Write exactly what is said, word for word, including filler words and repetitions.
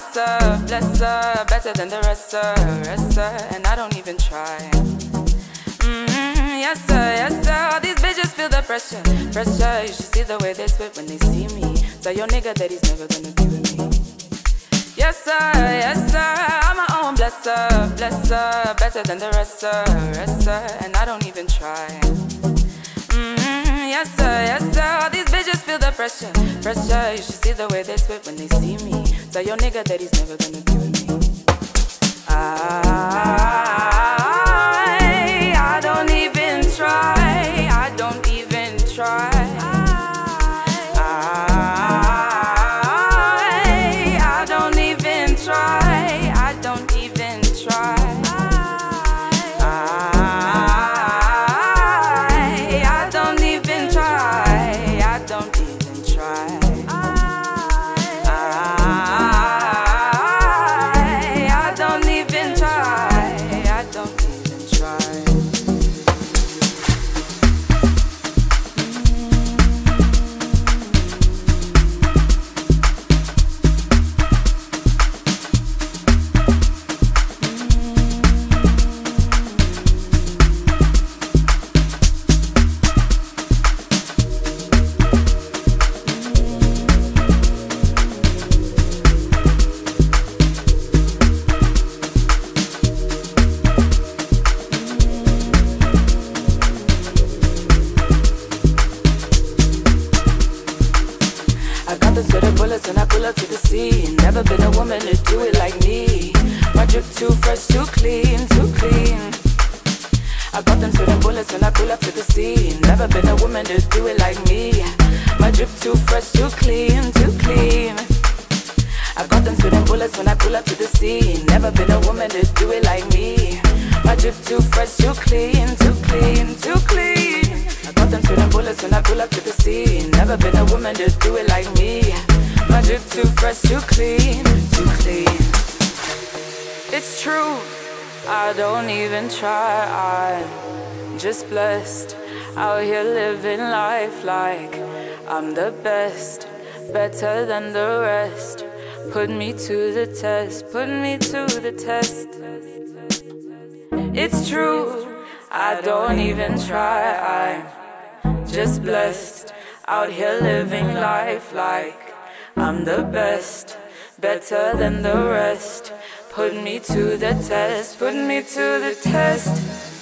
blesser, blesser, better than the rest, sir, rest, sir, and I don't even try. Mm-hmm, yes, sir, yes, sir. All these bitches feel the pressure, pressure. You should see the way they sweat when they see me. Tell your nigga that he's never gonna be with me. Yes, sir, yes, sir. I'm my own blesser, blesser, better than the rest, sir, rest, sir, and I don't even try. Mm-hmm, yes, sir, yes, sir. All these bitches feel the pressure, pressure. You should see the way they sweat when they see me. Tell your nigga that he's never gonna be with me. I, I don't even try. I don't even try. And I pull up to the sea. Never been a woman to do it like me. My drip too fresh, too clean, too clean. I got them certain bullets when I pull up to the sea. Never been a woman to do it like me. My drip too fresh, too clean, too clean. I got them certain bullets when I pull up to the sea. Never been a woman to do it like me. My drip too fresh, too clean, too clean, too clean. I got them certain bullets when I pull up to the sea. Never been a woman to do it like me. My drip too fresh, too clean, too clean. It's true, I don't even try. I'm just blessed, out here living life like I'm the best, better than the rest. Put me to the test, put me to the test. It's true, I don't even try. I'm just blessed, out here living life like I'm the best, better than the rest. Put me to the test, put me to the test.